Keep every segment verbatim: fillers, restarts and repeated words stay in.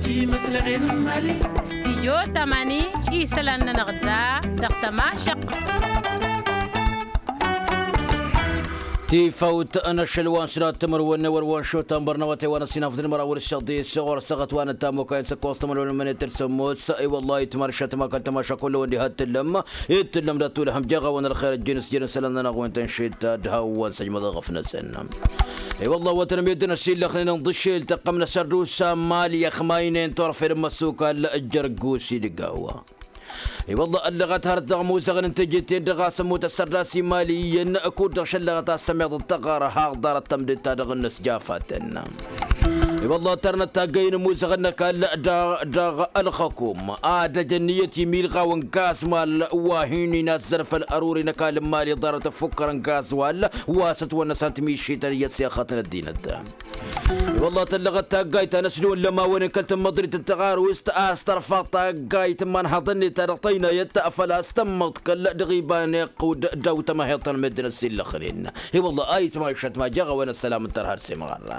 تي مسلعين مالي استيجو تماني إيسلان نغدا دقتما شق تي فوت أنا شلوان سنات تمر ونور وانشو تمبرنا وتوانا سينا في المرا والشدي صغر سقط وانا تامو كاين سكوست من من ترسموس اي والله تمرشت ما كنت ما شكل وندي هات اللم يتلم دا طول هم جغا وانا الخير الجنس جنس لنا نغوين تنشيت دهو سجم غفنا سنم اي والله وتن بيدنا السيل خلينا نضشيل تقمنا سردوسا مالي خماينين طرف المسوكا الجرقوسي دقاوا اي والله اللغة هرت موزغن انتجتين دغاس متسراسي ماليا اكود شلغة السميض التغار هاغدار التمدد تادغن سجافاتنا اي والله ترنا تاقين موزغن كالا داغ الخكوم آد جنيتي ميلغا وانكاس مال واهيني نازر فالاروري نكال مالي دارة فكر انكاس والا واسط ونسانت ميشيتا يسياخاتنا الدين الدام والله تلغة تاقايت نسلون لما ونكلت مضري تنتغار ويست استرفا تاقايت من حضني ترطينا يتأفل استمت كلا دغيبان يقود دوت ما هيطن مدن السيل خلينا هي والله ايت ما يشت ما جغا وانا السلام ترهر سمغران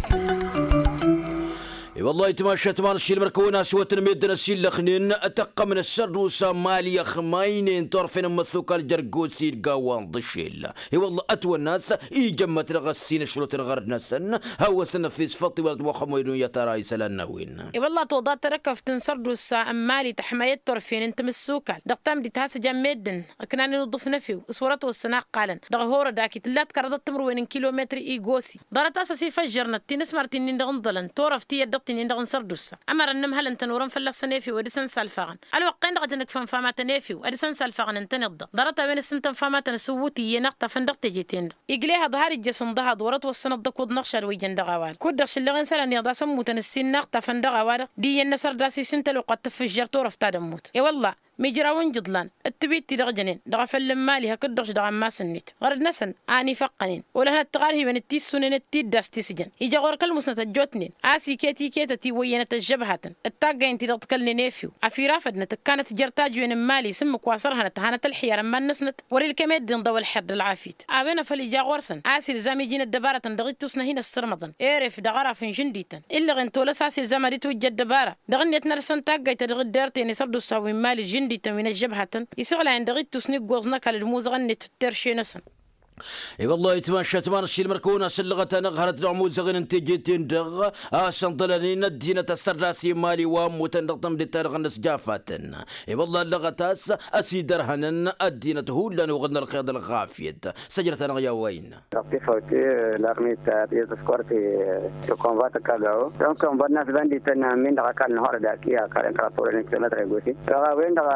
اي والله تماشت مان الشيل مركونا سوت مدن السيل خنين اتقى من السر وسامالي خماينين طرفين مسوكا الجرقوسي قوان ضشيل اي والله اتوى الناس اي جمت رغسين شلوت الغرد نسن هو سن في صفتي ولد وخمينو يتراي سلنا وين اي والله توضات تركف تنصر دوسا امالي تحماية طرفين انت مسوكا دقتام دي تهاس جام مدن كناني نضف نفيو اسورته والسناق قالا دغهورة داكي تلات كردت تمر وين كيلومتر اي قوسي دارت اساسي فجرنا تنس مرتين دغنضلن تورف تي يدق تنين دغن سردوسا أمر النم هل أنت نورن فلا سنافي ودسن سالفاغن الوقين دغت إنك فن فما تنافي ودسن سالفاغن أنت نضد ضرت وين السنتن فما تنسوتي ينقطة فندق تجيتين يقليها ظهر الجسم ضها دورت والسنة دقود نقشر ويجن دغوال كودش اللي غنسل يضا سمو تنسين نقطة فندغوال دي النسر داسي سنتل وقد تفجر طورف تادموت اي والله ميجراون جدلان التبيت دغجنين دغف اللمالي هكدرش دغ ما سنيت غرد نسن اني فقنين ولا التغاري من التيس سنن التيد داستي سجن يجا غور كل مسنه جوتنين اسي كيتي كيتتي وينت الجبهه التاقا انت دغتكلني نيفيو افي رافدنا كانت جرتاج وين مالي سمك واسرها تهانت الحيره ما نسنت وري الكميد ضو الحد العافيت ابينا فلي جا غورسن اسي زامي جين الدباره دغيت تسنا هنا السرمضن اعرف دغرا فين جنديتن الا غنتو لساسي زمري توجد دباره دغنيت نرسن تاقا تدغ ديرتي سردو ساوي مالي جن دي من الجبهة يسغل عند غير تسنيق جوزنا كالموز غنت ترشي نسن اي والله يتمشى تمان الشيل مركونا سلغة نغهرت دعمو زغن انتجيتين دغ آسان ضلنين الدينة السراسي مالي واموتن دغتم ديتارغ نسجافاتن اي والله اللغتاس اسيدرهنن الدينة هولا وغن الخيض الغافيت سجرة نغيا وين ربي فوتي لارميت يتسكورتي يكونفات كاغاو دونك بدنا في بندي تنا من دغ كان نهار داكيا كان كراتور نكتمتر يغوسي دغ وين دغ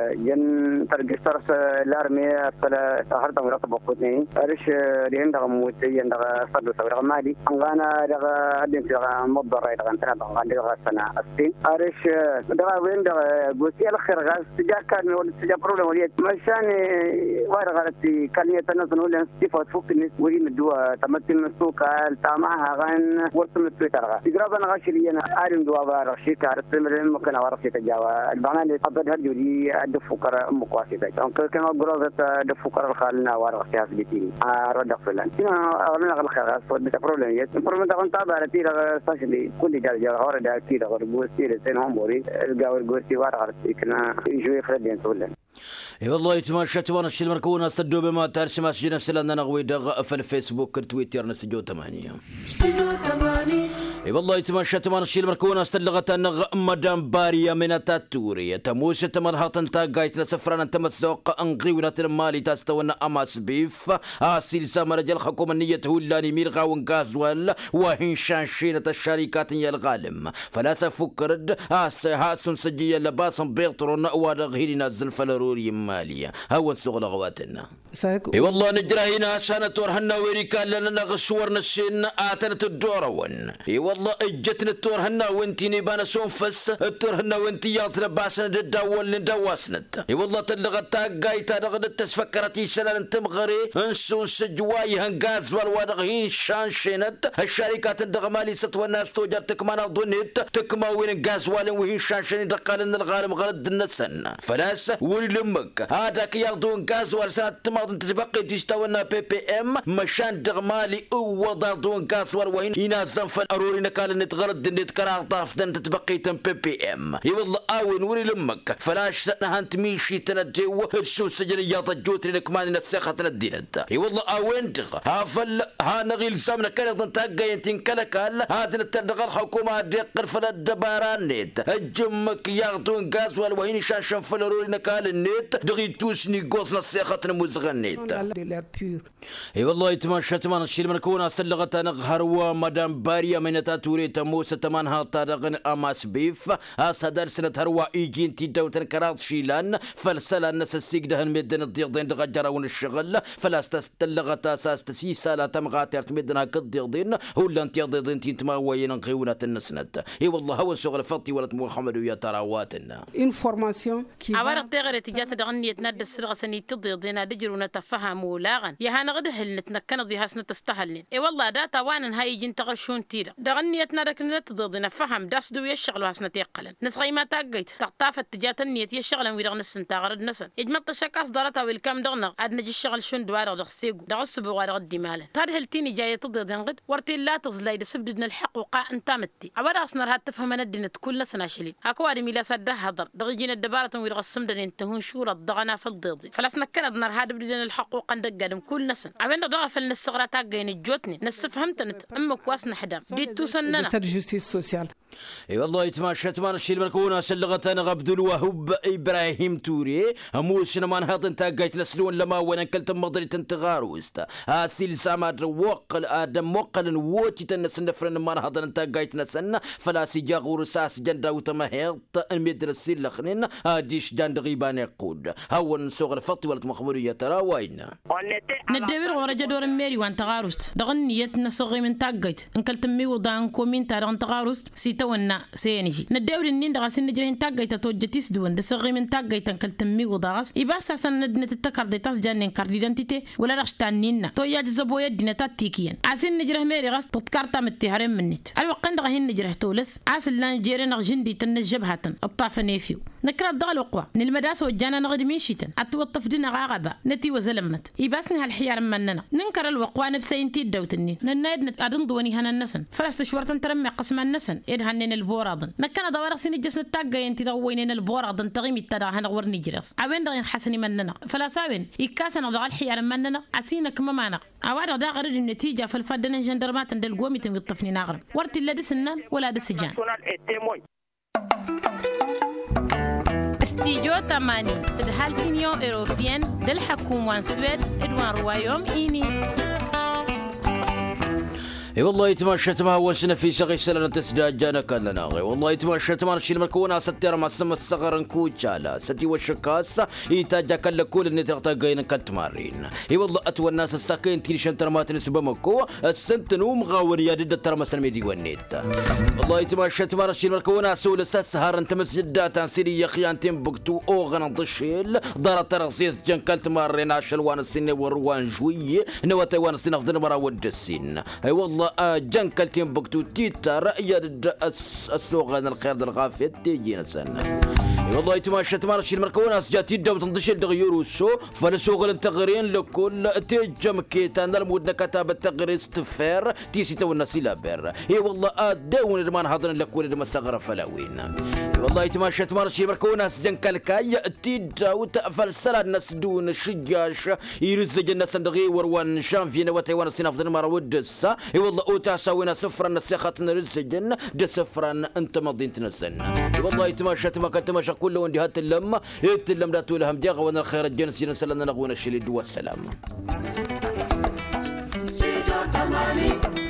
ين ترجستر لارمي فلا سهرت مرقب بقوتني أريش لين دغ موتي ين دغ صدو سوي مالي أنا دغ أدين دغ مضر دغ أنتنا دغ عندي دغ سنة أستين أريش دغ وين دغ قوتي الخير غاز تجا كان ولا تجا بروبلم وليت مشان وين غلطي كان يتنظن ولا استفاد فوق الناس وين الدواء تمتين السوق التامعها غن ورسم تويتر غا يقرب أنا غاشلي أنا أريم دواء بارشي كارت مريم ممكن أورثي تجاوا البعانة قبل هالجودي الدفوكر مقاسي تجا أنك كان قرازة الدفوكر الخالنا ورثي هذي رد فلان هنا أغلبنا غل خلاص فده بروبلم يت بروبلم ده كنت بعد تيرا ساشلي كل جال جال هورا ده تيرا غربوس تيرا سين هم بوري الجاور جوسي وارا غرتي كنا يجوا يخدين سولن اي والله يتمشى توانا الشيل مركونا صدوا بما ترسم مسجنا سلنا نغوي دغ في الفيسبوك تويتر نسجو ثمانية اي والله يتمشى توانا الشيل مركونا استلغت نغ مدام باريا من التاتوري تموش تمرها تنتا قايت لسفرنا تمسوق انغيونا المالي تستونا اماس بيف اسيل سامر رجال حكومه نيه هولاني ميرغا ونغاز ولا وهين شانشينه الشركات يا الغالم فلا سفكرد اس هاسن سجيه لباسن بيغطرون وادغهينا نازل فلروري ماليه هو سوق لغواتنا اي والله نجرى هنا سنه تورهنا ويريكا لنا غشور نسين اتنت الدورون اي والله اجتنا تورهنا وانتي بان سونفس تورهنا وانتي يا تلباسن دداول ندواسنت اي والله تلغت قايتا دغد تسفكرتي سلال تمغري انسون سجواي هنغاز والوادغين شانشينت الشركات الدغمالي ست والناس توجر تكمانا ظنيت تكما وين غاز والين وين شانشين دقالن الغالم غرد النسن فلاس ولي لمك هذاك ياخذون غاز والسنه تماضن تتبقي تستونا بي بي ام مشان دغمالي وضع دون غاز وين ينازم فالاروري ورينا قال نتغرد نتكرار طافتن تتبقي تم بي بي ام اي والله اوين وري لمك فلاش سنة هانت ميشي تنديو السو سجن ياطا جوتري لك ماني نسيخة تندينت اي والله اوين تغ هافل ها نغيل سامنا كانت انتاقا ينتين كالكال هادن التدغل حكومة ديقر فلا الدباران نيت الجمك ياغتون غاز والوهين شاشن فلروري نكال النيت دغي توسني قوص نسيخة نموزغن نيت اي والله يتماشى تمان الشيل من كونا سلغت نغهر ومدام باريا من تاتوري تموس تمان هاتا دغن اماس بيف اسادر سنة هروا ايجين تي دوتن كراط شيلان فلسلا الناس السيق دهن مدن الضيغدين دغجراون الشغل فلا استلغت اساس تسيسا لا تمغات يرتمدن هكا الضيغدين ولا انت يضيضين تنتما وين نغيونة النسند اي والله هو الشغل فطي ولد محمد ويا تراواتنا انفورماسيون كي عبارة تغير تجات دغني يتنادى السرغة سني تضيضين دجرو نتفهم ولاغن يا هانا غد هل نتنكنا ضي هاسنا تستهلين اي والله داتا وانا هاي جين تغشون تيرا دغني يتنادى كنا تضيضين فهم داس دو يشغل هاسنا تيقلن نسغي ما تاقيت تقطافت تجات النية يشغل ويرغ نسن تاغرد نسن اجمط شكاس دارتا ويلكام دغنا عاد نجي الشغل شون دوار دغ سيغو دغ السبو غار غدي مالا تاد هلتيني جايه تضيضين غد ورتي لا تزلايد سبدنا الحق وقا انتامتي عبارة اصنر هاد تفهم ندين كل نسنا شلين هاكو ادمي لا سده هضر دغيجينا الدبارة ويرغ السمدن انتهون شورة ضغنا في الضيضي فلاسنا كنا دنر هاد بدنا الحق وقا ندقادم كل نسن عبين دغا فل نسغرا تاقين جوتني نسفهمتنت امك واسنا حدا ديتو سننا جوستيس سوسيال اي والله يتماشى تمان الشيل مركونا سلغت انا عبد الوهاب ابراهيم توري هموس نمان هاطن تاقيت نسلون لما وانا كلت مضري تنتغاروست اسيل ساماد وقل ادم وقل ووتي تنسن فرن مان هاطن تاقيت نسن فلا سيجا غورساس جندا وتمهيط المدرسي لخنين اديش جند غيبان يقود هون سوغ الفطي ولد مخبور يترا وين ندبر ورجا دور ميري وان تغاروست دغنيت نسغي من تاقيت ان كلت مي ودان كومين تاران تغاروست سيتا ونا سينجي ندور النين دغاس نجرين تاقيت توجتيس دون دسغي من تاقيت ان كلت مي وداغاس يباسا سند نتتكر دي تاس جانين كارديدنتيتي ولا رشتانينا تو ياج زبو يدنا تاتيكيان عسين نجره ميري غاس تتكارتا متهرم منيت الوقن دغا هين نجره تولس عسل لان جيرين جندي تنجبها الطاف نيفيو نكرا الضغل وقوى نلمداس وجانا نغد ميشيتن اتوطف دينا غاغبا نتي وزلمت يباسني هالحيار مننا ننكر الوقوى نبسينتي دوتني ننايد نتقادن دواني هنا النسن فلست شورتن ترمي قسم النسن إذ هنن البوراضن نكنا دوارق سين جسن التاقا ينتي دوينين البوراضن تغيمي التدا هنغور نجرس عوين دغين حسني مننا فلا ساوين يكاسن ضغال حيار مننا عسينا كما معنا عوارق دا غرد النتيجة فالفادن جندرمات دل قومي تنغطفني ناغرم ورتي لا دسنان ولا دسجان استيجو تماني تدهال سينيو إيروبيان دل حكومة سويد إدوان روايوم إيني اي والله يتماشى تما وسنا في شغي سلنا تسداد جانا كلنا غي والله يتماشى تما الشيء المركونا ستير ما سما الصغر نكوتشالا ستي وشكاس يتاجا كل كل اللي تغطى كلت مارين اي والله اتوى الناس الساكين تيري شنترمات نسبه مكو السنتنو مغاور يا دد ترى سلمي ونيت والله يتماشى تما الشيء المركونا سول السهر انت مسجدات سيري يا خيان تنبكتو اوغن ضشيل دار ترغسيس جن كلت مارين عشلوان السن وروان جوي نوتي وان السن افضل مرا ود السن اي والله جن كلتين بكتو تيتا رأي السوغان الخير الغافية تيجينا سنة والله يتماشى تمارشي المركونة سجاتي الدو تنضشي الدغيور وشو فلسوغل التغرين لكل تيجا مكيتان المودنا كتاب التغرين استفير تيسي تو الناس لابير اي والله ادون المان حاضرين لكل لما استغرى فلاوين والله يتماشى تمارشي المركونة سجن كالكاي تيجا وتقفل سلا الناس دون الشجاش يرزج الناس دغي وروان شانفينا وتايوان السنة افضل مرة ودسا اي والله اوتا ساوينا صفرا نسيخات نرزجن دي صفرا انت مضين تنسن والله يتماشى تما تماشى كله وندي هات اللمة يتلم لا تولهم ديغا وانا الخير الجنس ينسلنا نغونا الشليد والسلام.